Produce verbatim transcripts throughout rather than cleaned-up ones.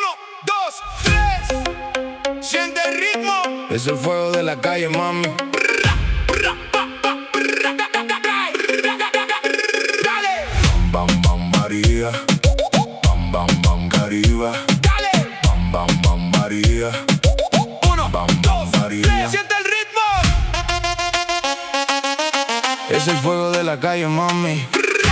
Uno, dos, tres. Siente el ritmo. Es el fuego de la calle, mami. Dale, Bam, bam, bam, María. Bam, bam, bam, Caribe. dale. Bam, bam, bam, María. Uno, Bam, dos, bam, María. tres. Siente el ritmo. Es el fuego de la calle, mami.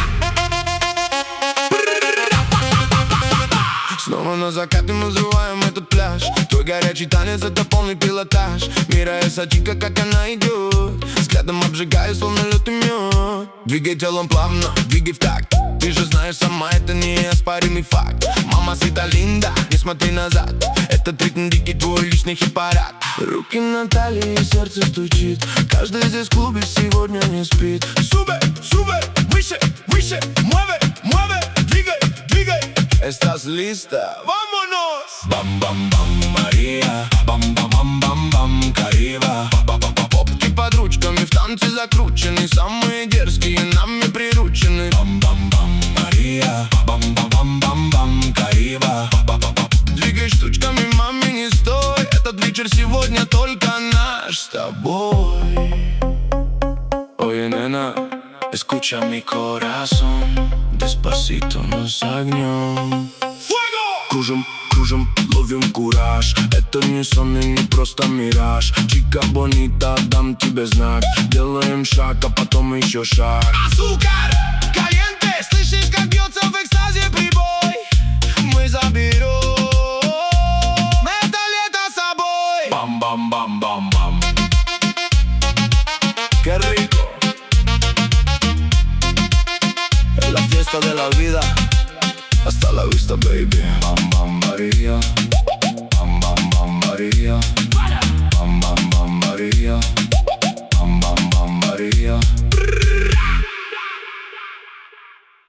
Снова на закате называем этот пляж. Твой горячий танец — это полный пилотаж. Мира эса чика, как она идет, взглядом обжигая, словно лед и мед. Двигай телом плавно, двигай в такт. Ты же знаешь сама, это неоспоримый факт. Мамасита линда, не смотри назад. Этот ритм дикий, твой личный хит-парад. Руки на талии, сердце стучит. Каждый здесь в клубе сегодня не спит. Sube, sube, выше, выше. Mueve, mueve. Двигай, двигай. ¿Estás lista? Vámonos. Бам, бам, бам, Мария. Бам, бам, бам, бам, бам, Карибе. Попки под ручками в танце закручены. Самые дерзкие нами приручены. Бам, бам, бам, Мария. Бам, бам, бам, бам, бам, Карибе. Двигай штучками, маме, не стой. Этот вечер сегодня только наш с тобой. Oye, nena, escucha mi corazón. Despacito nos огнем. Fuego. Кружим, кружим, ловим кураж. Это не сон и не просто мираж. Чика бонита, дам тебе знак. Делаем шаг, а потом еще шаг. Azúcar caliente. Слышишь, как бьется в экстазе прибой? Мы заберем это лето с собой. Бам, бам, бам, бам, бам. Qué rico. Es la fiesta de la vida. Hasta la vista, baby. Bam, bam, María. Bam, bam, bam, María.